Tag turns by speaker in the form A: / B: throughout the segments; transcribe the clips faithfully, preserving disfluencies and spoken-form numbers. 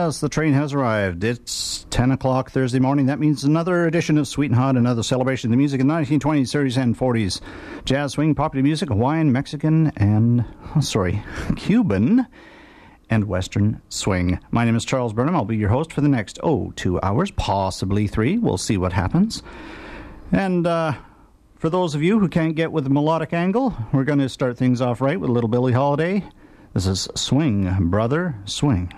A: Yes, the train has arrived. It's ten o'clock Thursday morning. That means another edition of Sweet and Hot, another celebration of the music of the nineteen twenties, thirties, and forties. Jazz, swing, popular music, Hawaiian, Mexican, and, oh, sorry, Cuban, and Western swing. My name is Charles Burnham. I'll be your host for the next, oh, two hours, possibly three. We'll see what happens. And uh, for those of you who can't get with the melodic angle, we're going to start things off right with a little Billie Holiday. This is Swing, Brother, Swing.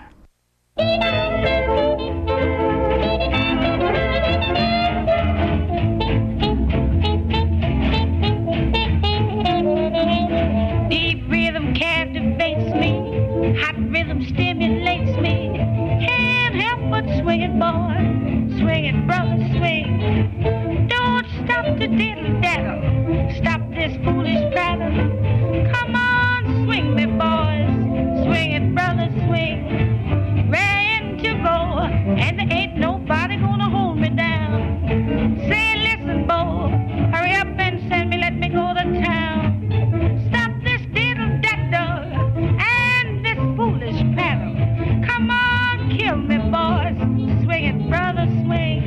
B: Deep rhythm captivates me, hot rhythm stimulates me. Can't help but swing it, boy, swing it, brother, swing. Don't stop the diddle daddle, stop this foolish prattle. Come on, swing me, boys, swing it, brother, swing. Ready to go, and there ain't nobody gonna hold me down. Say, listen, boy, hurry up and send me, let me go to town. Stop this diddle daddle and this foolish paddle. Come on, kill me, boys, swing it, brother, swing.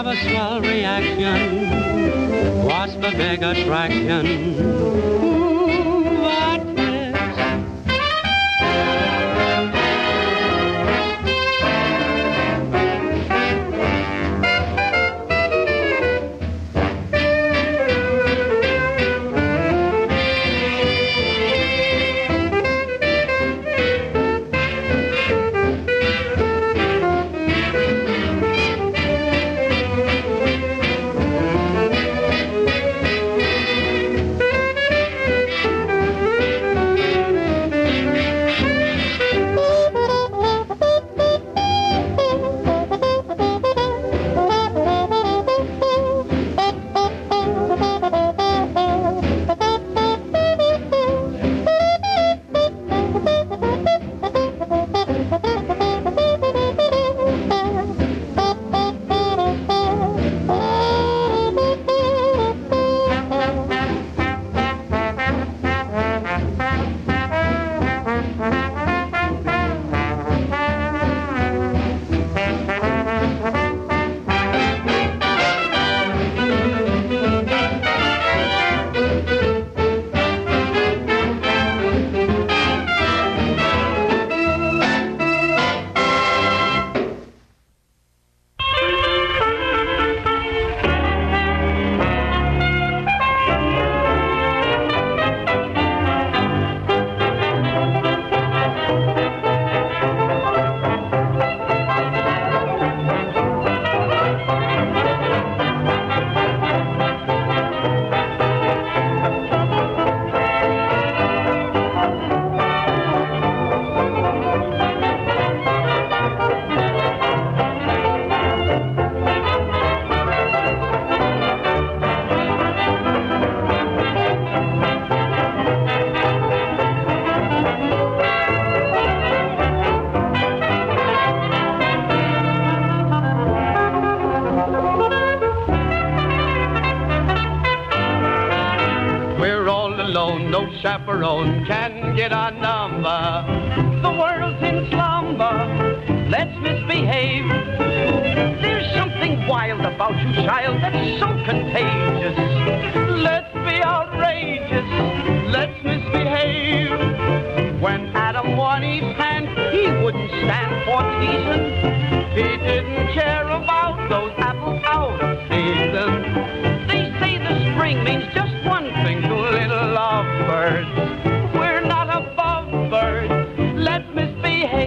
C: have a swell reaction. What's the big attraction? Ooh, what is?
D: Chaperone can get our number. The world's in slumber. Let's misbehave. There's something wild about you, child, that's so contagious. Let's be outrageous. Let's misbehave. When Adam won Eve's hand, he wouldn't stand for teasing. He didn't care about those apples out of season. They say the spring means just one thing to little lovebirds. We're not above birds. Let's misbehave.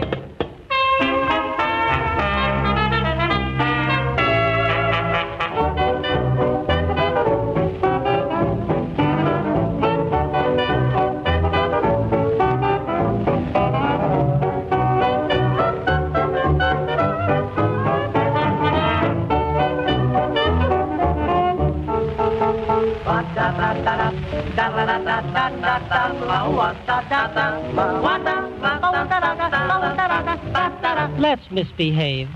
C: Let's misbehave.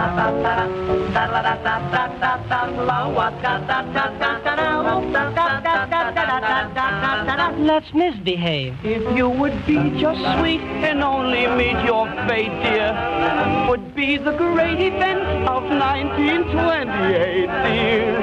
C: Let's misbehave.
D: If you would be just sweet and only meet your fate, dear, would be the great event of nineteen twenty-eight, dear.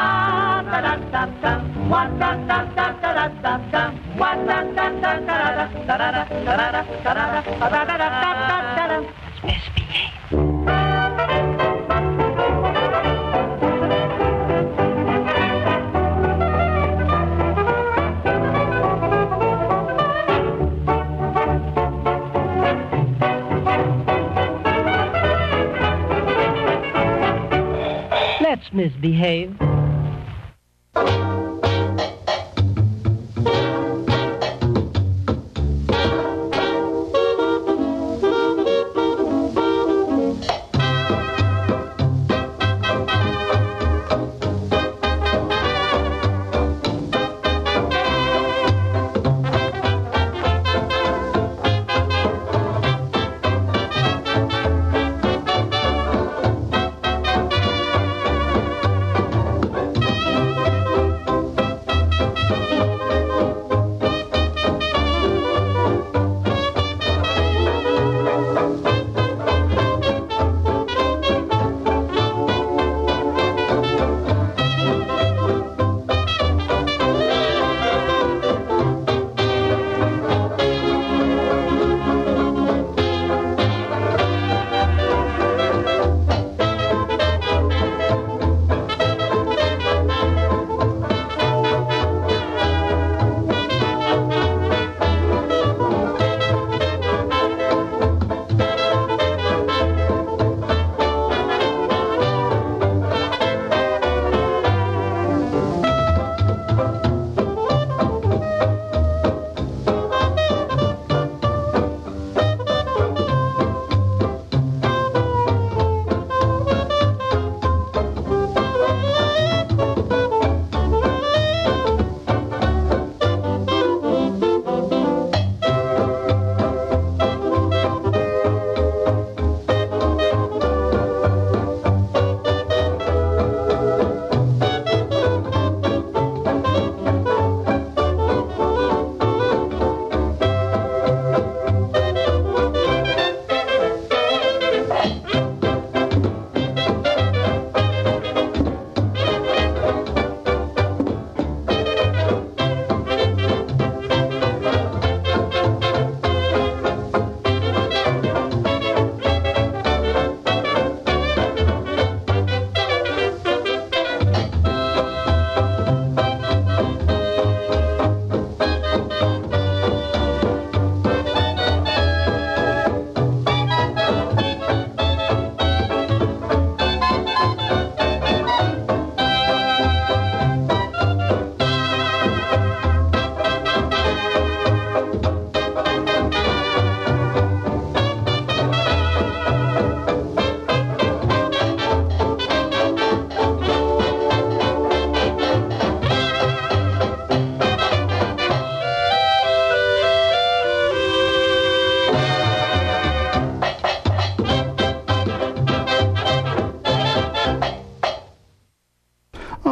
C: Let's misbehave.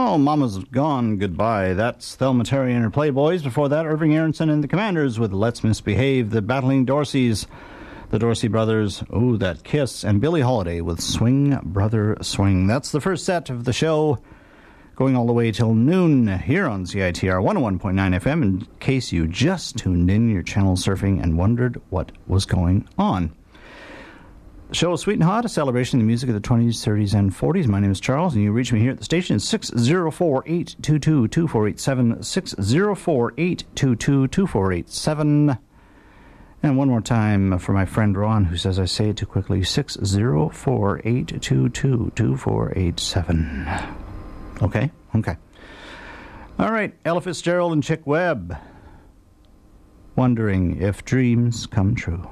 A: Oh, Mama's Gone Goodbye. That's Thelma Terry and her Playboys. Before that, Irving Aronson and the Commanders with Let's Misbehave. The Battling Dorseys, the Dorsey Brothers, Ooh, That Kiss. And Billie Holiday with Swing, Brother, Swing. That's the first set of the show, going all the way till noon here on C I T R one oh one point nine F M. In case you just tuned in, your channel surfing and wondered what was going on. The show is Sweet and Hot, a celebration of the music of the twenties, thirties, and forties. My name is Charles, and you reach me here at the station at six oh four, eight two two, two four eight seven, six oh four, eight two two, two four eight seven. And one more time for my friend Ron, who says I say it too quickly, six oh four, eight two two, two four eight seven. Okay? Okay. All right, Ella Fitzgerald and Chick Webb. Wondering if dreams come true.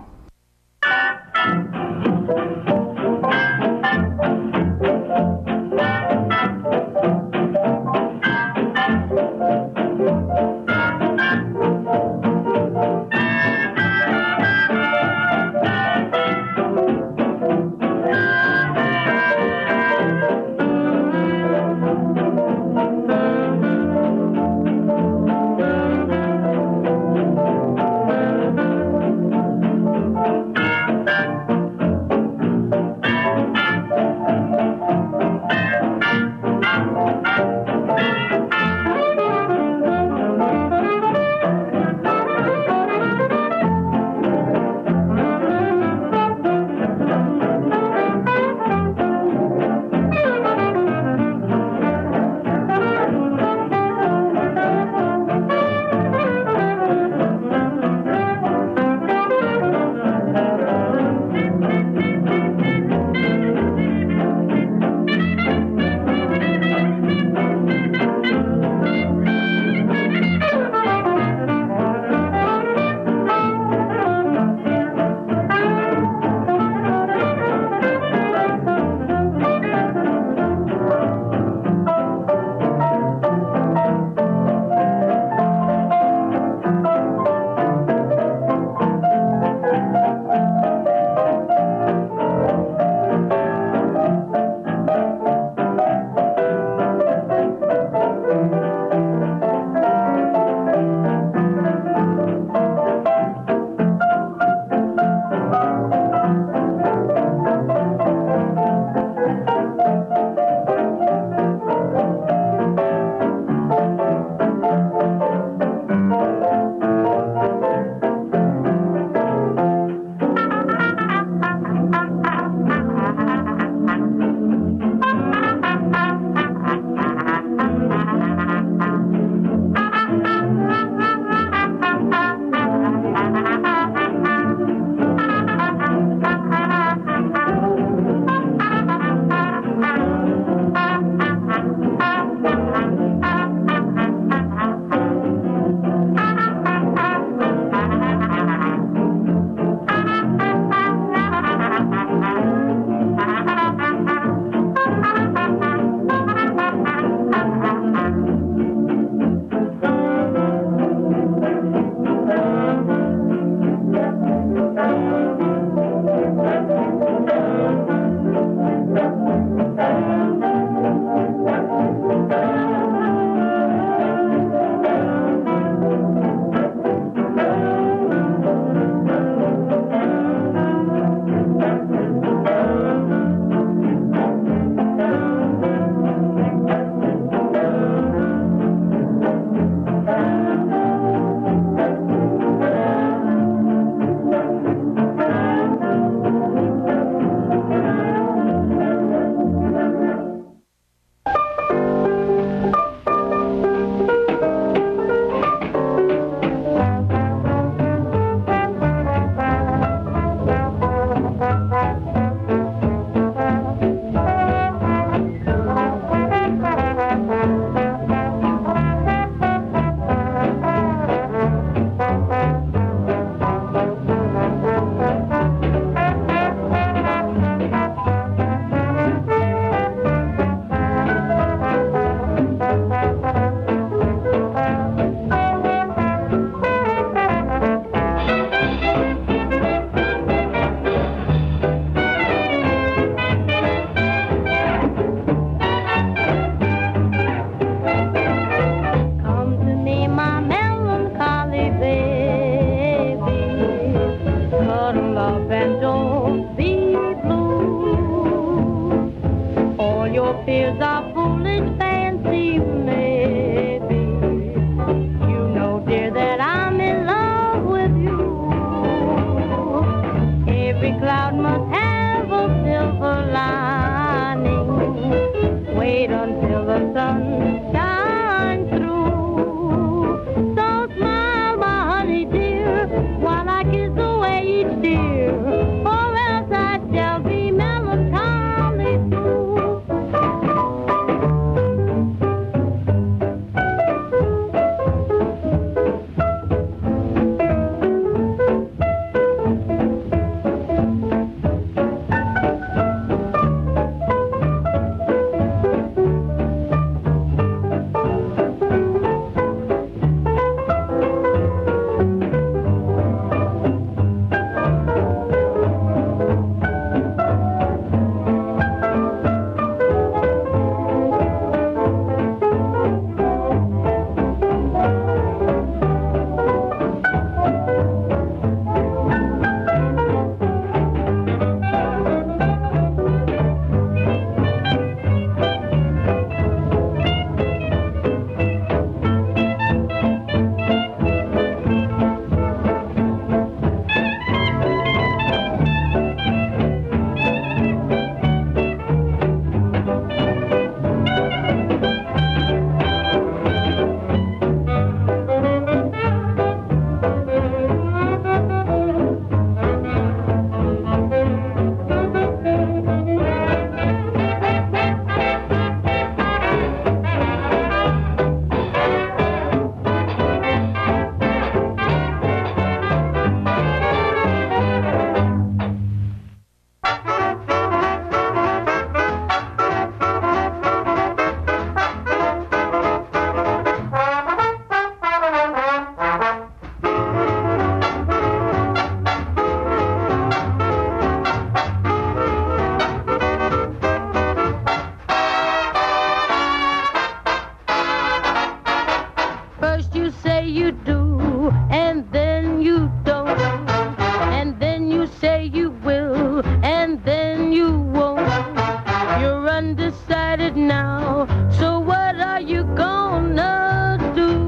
E: First you say you do, and then you don't. And then you say you will, and then you won't. You're undecided now, so what are you gonna do?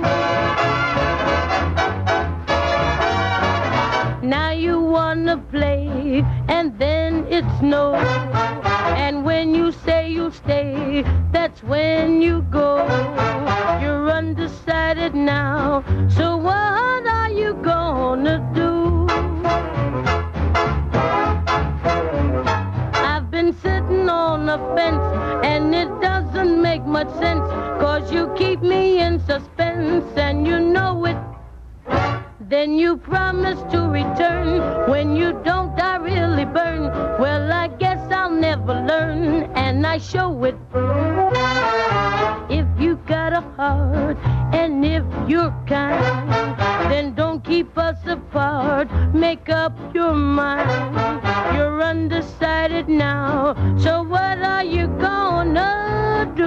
E: Now you wanna play, and then it's no. And when you say you'll stay, that's when you go. You're undecided now, so what are you gonna do? I've been sitting on a fence, and it doesn't make much sense, 'cause you keep me in suspense, and you know it. Then you promise to return. When you don't, I really burn. Well, I guess I'll never learn, and I show it. If you got a heart, and if you're kind, then don't keep us apart. Make up your mind. You're undecided now, so what are you gonna do?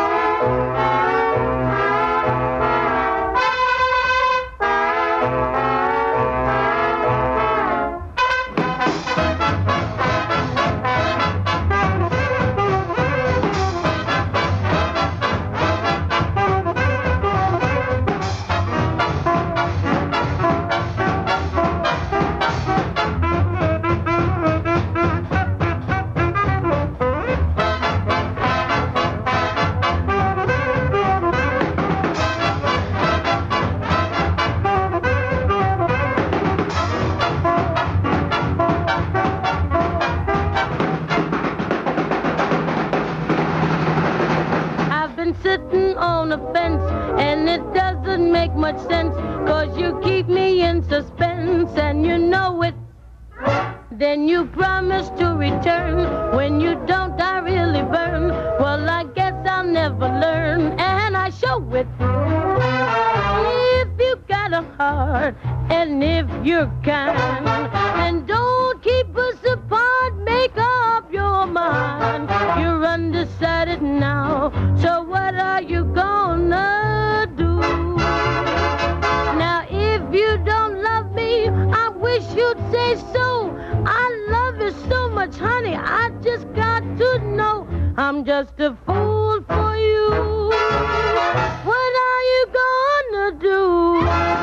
E: Sitting on a fence, and it doesn't make much sense, 'cause you keep me in suspense, and you know it. Then you promise to return. When you don't, I really burn. Well, I guess I'll never learn, and I show it. If you got a heart, and if you're kind, and don't keep us apart, make up your mind. You're undecided now, so what are you gonna do? Now, if you don't love me, I wish you'd say so. I love you so much, honey, I just got to know I'm just a fool for you. What are you gonna do?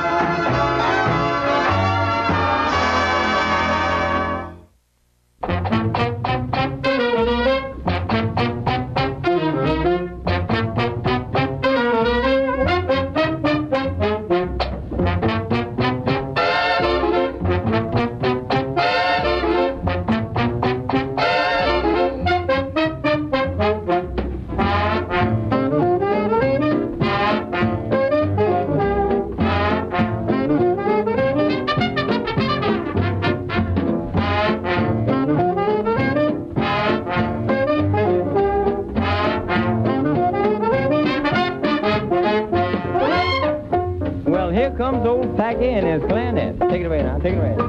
F: Comes old Packy and his clarinet. Take it away now, take it away.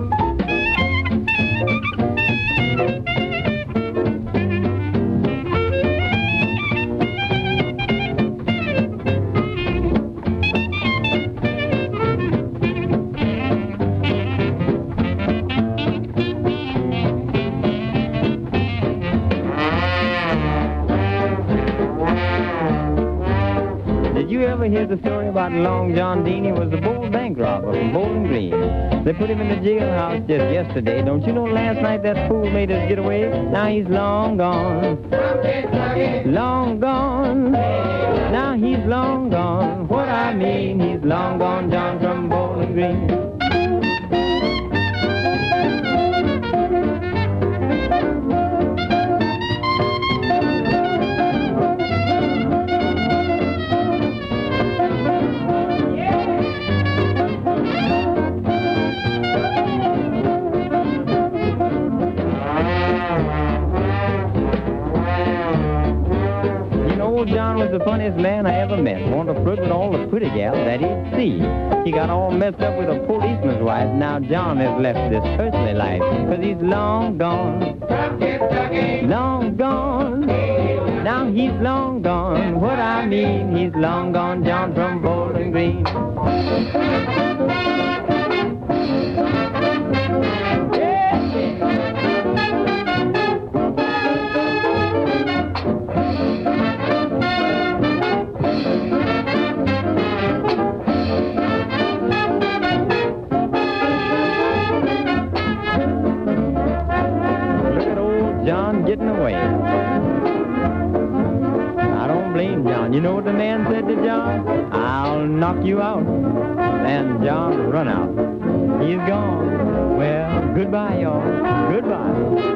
F: Here's the story about Long John Dean. He was a bold bank robber from Bowling Green. They put him in the jailhouse just yesterday. Don't you know last night that fool made us get away? Now he's long gone. Long gone. Now he's long gone. What I mean, he's long gone, John from Bowling Green. John was the funniest man I ever met. Wanted to flirt with all the pretty gals that he'd see. He got all messed up with a policeman's wife. Now John has left this earthly life, 'cause he's long gone. Long gone. Now he's long gone, what I mean, he's long gone, John from Bowling Green. Getting away. I don't blame John. You know what the man said to John? I'll knock you out. And John run out. He's gone. Well, goodbye, y'all. Goodbye.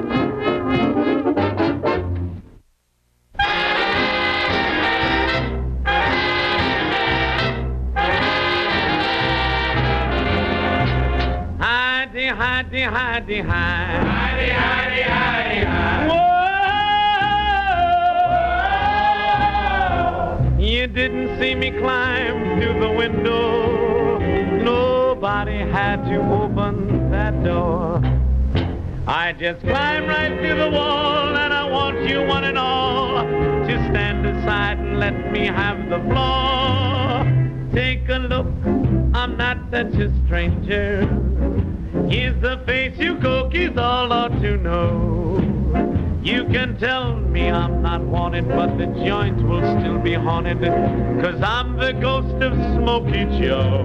C: Hidey, hidey, hidey, hidey. Hidey, hidey, hidey, hidey. You didn't see me climb through the window. Nobody had to open that door. I just climbed right through the wall, and I want you one and all to stand aside and let me have the floor. Take a look, I'm not such a stranger. Here's the face you cookies all ought to know. You can tell me I'm not wanted, but the joint will still be haunted, 'cause I'm the ghost of Smokey Joe.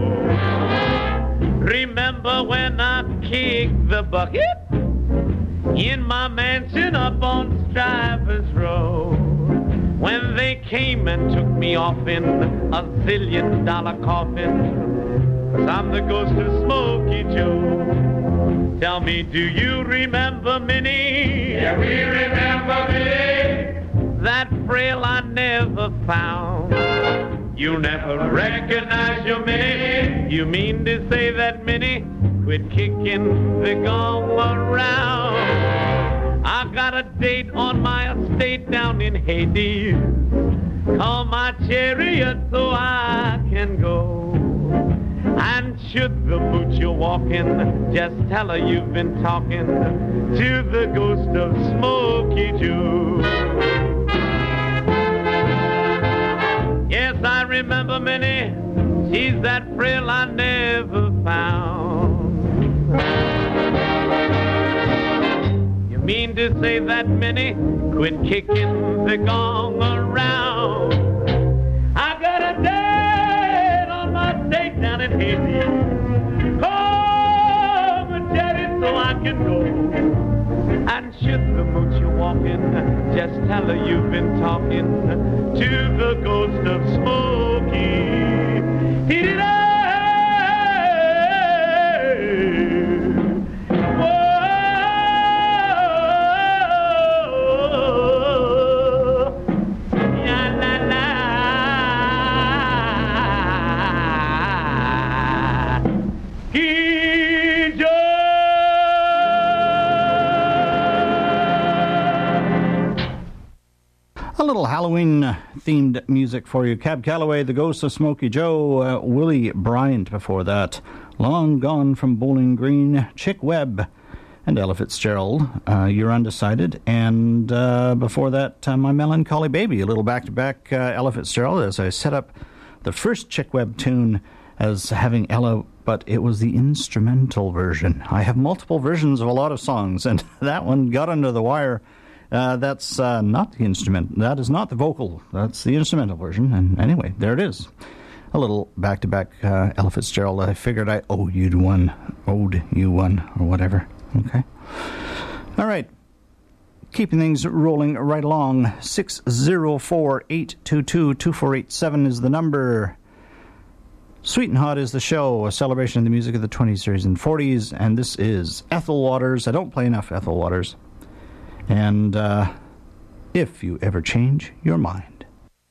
C: Remember when I kicked the bucket in my mansion up on Strivers Road? When they came and took me off in a zillion dollar coffin, 'cause I'm the ghost of Smokey Joe. Tell me, do you remember Minnie?
G: Yeah, we remember Minnie.
C: That frail I never found. You never recognize your Minnie. You mean to say that Minnie quit kicking the gong around? I got a date on my estate down in Hades. Call my chariot so I can go. And should the mooch you're walking, just tell her you've been talking to the ghost of Smokey Joe. Yes, I remember Minnie. She's that frail I never found. You mean to say that Minnie quit kicking the gong around? I got a date on my date down in Haiti. Call my daddy so I can go. And should the mooch you're walking, just tell her you've been talking to the ghost of Smokey. He did I.
A: A little Halloween-themed music for you. Cab Calloway, The Ghost of Smokey Joe, uh, Willie Bryant before that, Long Gone from Bowling Green, Chick Webb, and Ella Fitzgerald, uh, You're Undecided, and uh, before that, uh, My Melancholy Baby, a little back-to-back uh, Ella Fitzgerald, as I set up the first Chick Webb tune as having Ella, but it was the instrumental version. I have multiple versions of a lot of songs, and that one got under the wire. Uh, that's uh, not the instrument. That is not the vocal. That's the instrumental version. And anyway, there it is. A little back-to-back uh, Ella Fitzgerald. I figured I owed you one. Owed you one, or whatever. Okay. All right. Keeping things rolling right along. six oh four, eight two two, two four eight seven is the number. Sweet and Hot is the show, a celebration of the music of the twenties, thirties, and forties. And this is Ethel Waters. I don't play enough Ethel Waters. And uh, If You Ever Change Your Mind.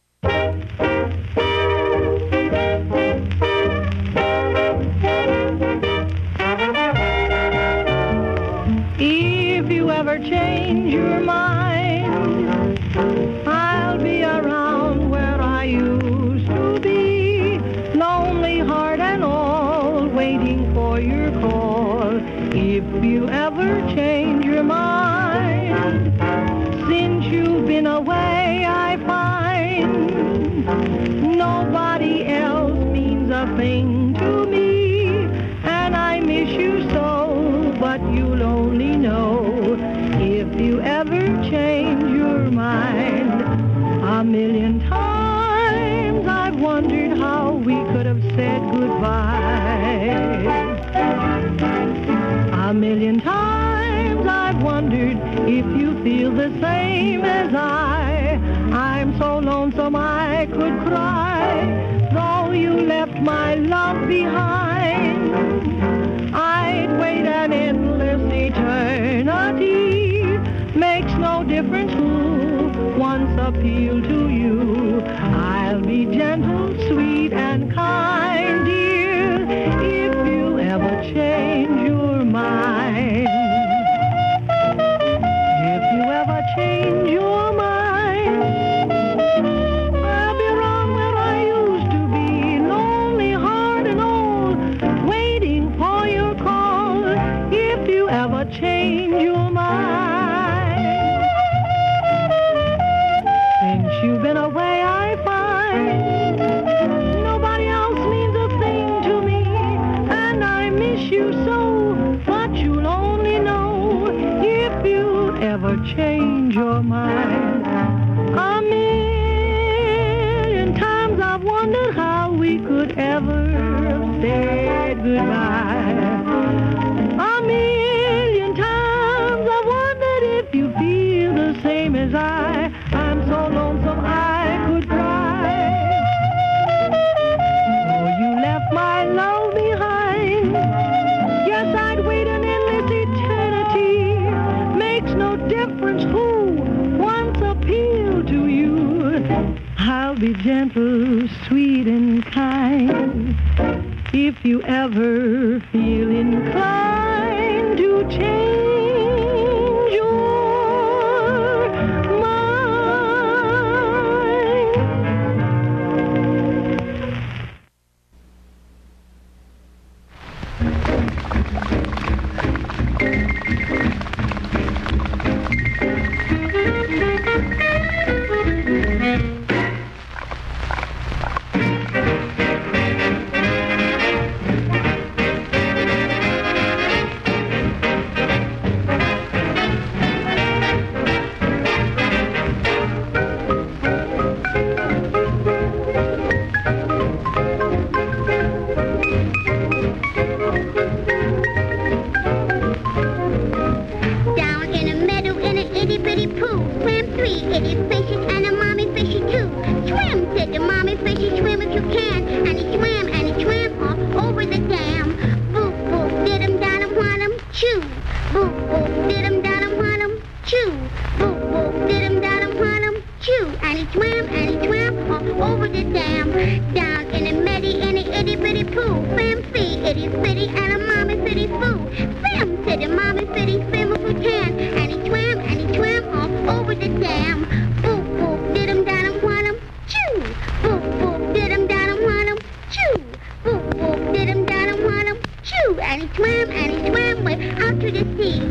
B: If you ever change your mind, I'll be around where I used to be, lonely heart and all, waiting for your call. If you ever change your mind, since you've been away, I
H: a thing to me, and I miss you so, but you'll only know if you ever change your mind. A million times I've wondered how we could have said goodbye. A million times I've wondered if you feel the same as I. I'm so lonesome I could cry, though you left my love behind. I'd wait an endless eternity. Makes no difference who once appealed to you. I'll be gentle, sweet, and kind, dear, if you ever change your mind. If you ever change your mind, I'll be around where I used to be, lonely, hard, and old, waiting for your call. If you ever change your mind, since you've been away, I find nobody else means a thing to me, and I miss you so, but you'll only know if you ever change your mind. A million times I've wondered how we could ever have said goodbye. A million times I've wondered if you feel the same as I. I'm so lonesome I could cry. Oh, you left my love behind. Yes, I'd wait an endless eternity. Makes no difference who once appealed to you. I'll be gentle, sweet, and kind if you ever feel inclined to change your mind.
I: Down in a meadow in an itty-bitty pool swam three itty fishes and a mommy fishy too. Swim, said the mommy fishy, swim if you can. And he swam and he swam all over the dam. Boop, boop, did him down and want him, chew. Boop, boop, did him down and want him, chew. Boop, boop, did him down and want him, chew. And he swam and he swam all over the dam. Down in a meddy in an itty-bitty pool swam three itty bitty and a mommy fitty foo. Swim, said the mommy fitty, swim if you can. And he swam and he swam all over the dam. Boop, boop, did him down and want him, chew. Boop, boop, did him down and want him, chew. Boop, boop, did him down and want him, chew. And he swam and he swam way out to the sea.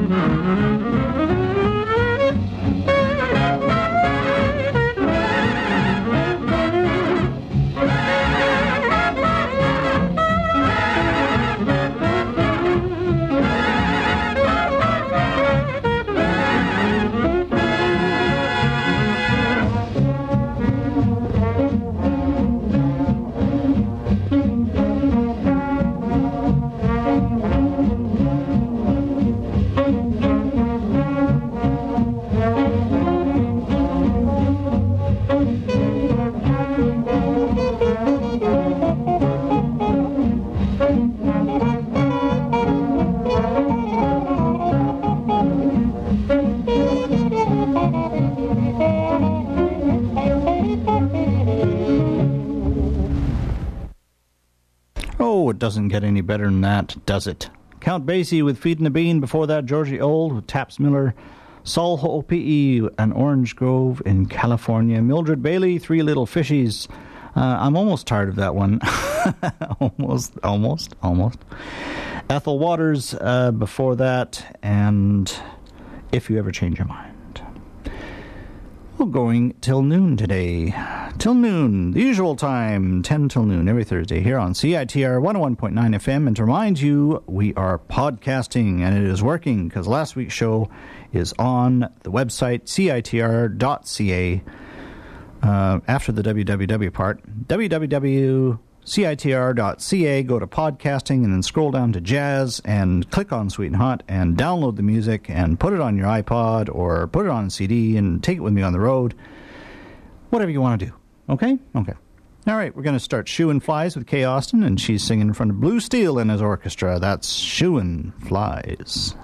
A: It doesn't get any better than that, does it? Count Basie with Feedin' the Bean. Before that, Georgie Old with Taps Miller. Saul Ho P E and Orange Grove in California. Mildred Bailey, Three Little Fishies. Uh, I'm almost tired of that one. almost, almost, almost. Ethel Waters uh, before that. And If You Ever Change Your Mind. We're going till noon today. Till noon, the usual time, ten till noon every Thursday here on C I T R one oh one point nine F M. And to remind you, we are podcasting, and it is working because last week's show is on the website C I T R dot C A uh, after the W W W part. w w w dot C I T R dot C A, go to podcasting and then scroll down to jazz and click on Sweet and Hot and download the music and put it on your iPod or put it on a C D and take it with me on the road. Whatever you want to do. Okay? Okay. All right, we're going to start Shooin' Flies with Kay Austin, and she's singing in front of Blue Steel and his orchestra. That's Shooin' Flies.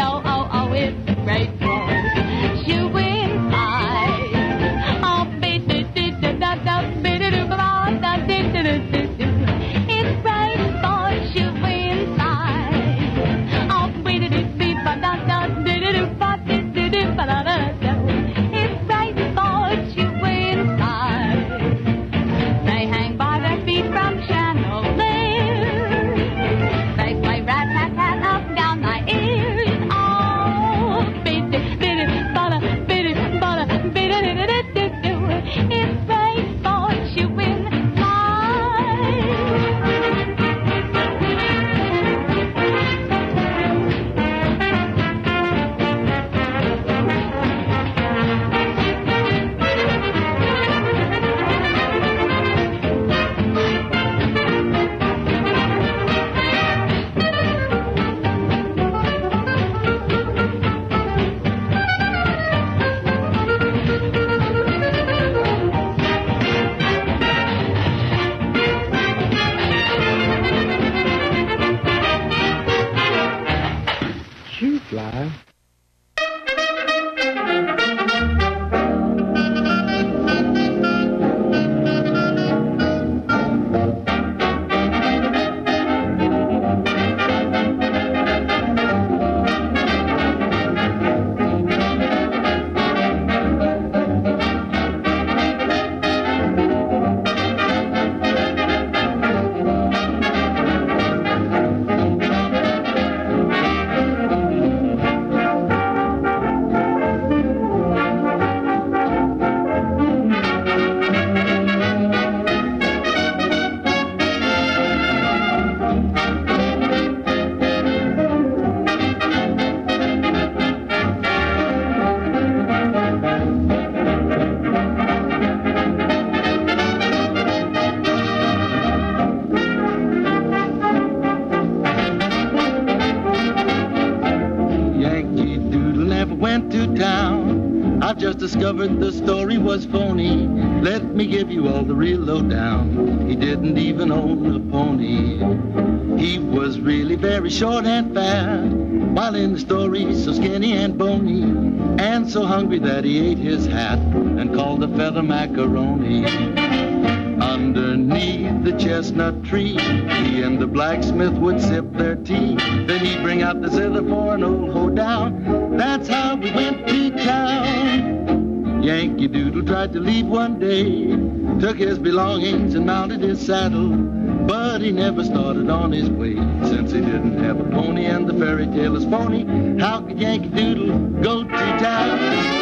J: Beat I've just discovered the story was phony. Let me give you all the real lowdown. He didn't even own a pony. He was really very short and fat, while in the story so skinny and bony, and so hungry that he ate his hat and called the feather macaroni. Underneath the chestnut tree, he and the blacksmith would sip their tea. Then he'd bring out the zither for an old hoedown. That's how we went to town. Yankee Doodle tried to leave one day, took his belongings and mounted his saddle, but he never started on his way, since he didn't have a pony and the fairy tale is phony. How could Yankee Doodle go to town?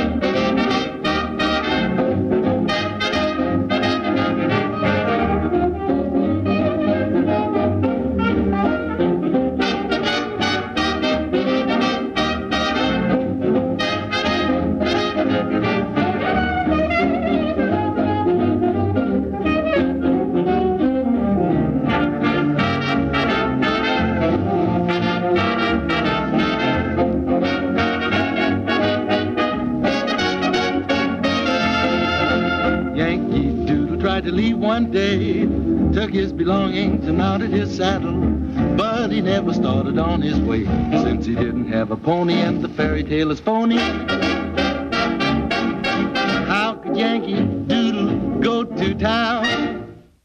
J: One day, took his belongings and mounted his saddle, but he never started on his way, since he didn't have a pony and the fairy tale is phony. How could Yankee Doodle go to town?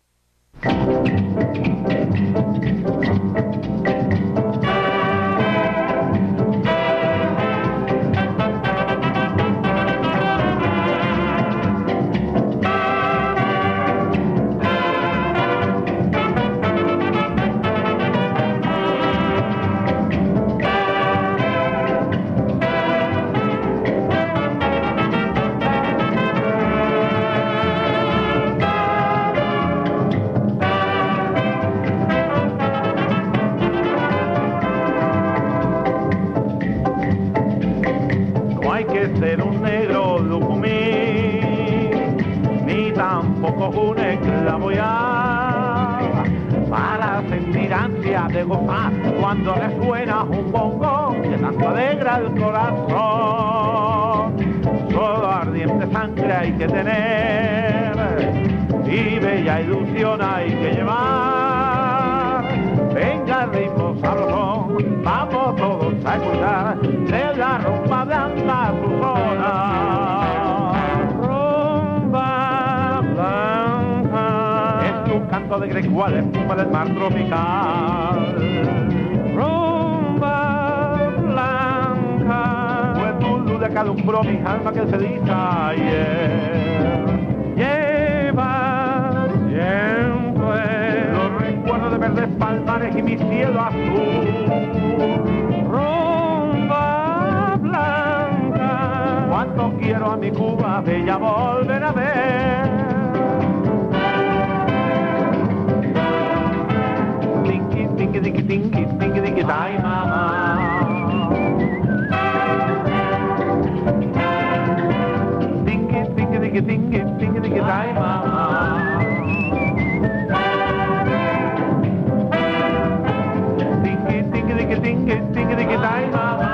K: Cuando resuena un bongo que tanto alegra el corazón. Solo ardiente sangre hay que tener y bella ilusión hay que llevar. Venga ritmo sabrosón, vamos todos a escuchar de la rumba blanca su zona. Rumba blanca es un canto de grecual, espuma del mar tropical. Que alumbró mi alma que se dicha ayer. Lleva siempre los recuerdos de verdes palmares y mi cielo azul. Rumba blanca, cuando quiero a mi Cuba bella volver a ver. Tinky, tinky, tinky, tinky, tinky, tinky, ay mamá. Tinky, tinky, tinky, tinky, ay, mama. Tinky, tinky, tinky, tinky, tinky, tinky, ay, mama.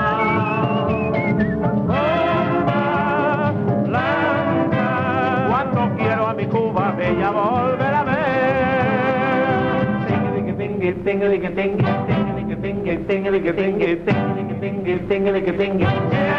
K: Rumba blanca, cuando quiero a mi Cuba bella volver a ver. Tinky, tinky, tinky, tinky, tinky, tinky, tinky, tinky, tinky, tinky, tinky, tinky, tinky, tinky, tinky.